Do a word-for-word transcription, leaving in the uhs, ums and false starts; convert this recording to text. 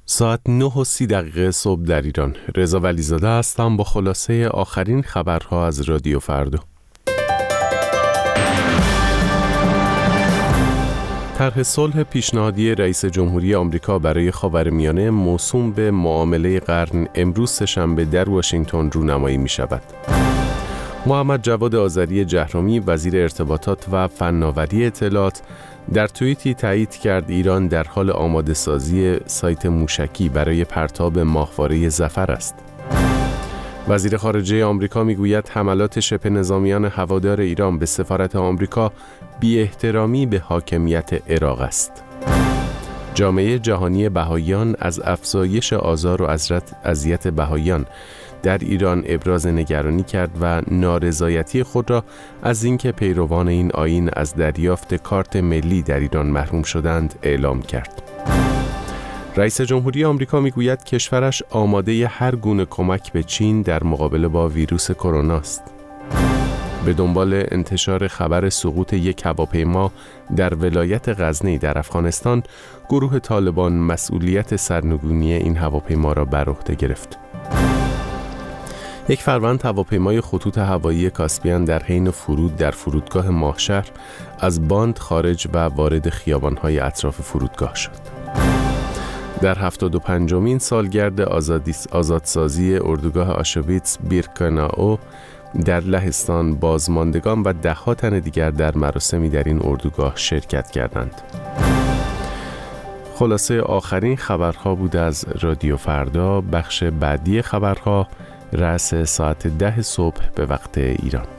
ساعت نه و سی دقیقه صبح در ایران. رضا ولیزاده هستم با خلاصه آخرین خبرها از رادیو فردا. طرح صلح پیشنهادی رئیس جمهوری آمریکا برای خاورمیانه موسوم به معامله قرن امروز سه‌شنبه در واشنگتن رونمایی می شود. محمد جواد آذری جهرمی وزیر ارتباطات و فناوری اطلاعات در توییتی تایید کرد ایران در حال آماده سازی سایت موشکی برای پرتاب ماهواره ظفر است. وزیر خارجه آمریکا میگوید حملات شبه نظامیان هوادار ایران به سفارت آمریکا بی احترامی به حاکمیت عراق است. جامعه جهانی بهائیان از افزایش آزار و اذیت بهائیان در ایران ابراز نگرانی کرد و نارضایتی خود را از اینکه پیروان این آیین از دریافت کارت ملی در ایران محروم شدند اعلام کرد. رئیس جمهوری آمریکا میگوید کشورش آماده هر گونه کمک به چین در مقابله با ویروس کرونا است. به دنبال انتشار خبر سقوط یک هواپیما در ولایت غزنی در افغانستان، گروه طالبان مسئولیت سرنگونی این هواپیما را بر عهده گرفت. یک فروند هواپیمای خطوط هوایی کاسپیان در حین فرود در فرودگاه ماهشهر از باند خارج و وارد خیابان‌های اطراف فرودگاه شد. در هفتاد و پنجمین سالگرد آزادسازی اردوگاه آشویتس بیرکناو در لهستان بازماندگان و ده‌ها تن دیگر در مراسمی در این اردوگاه شرکت کردند. خلاصه آخرین خبرها بود از رادیو فردا. بخش بعدی خبرها رأس ساعت ده صبح به وقت ایران.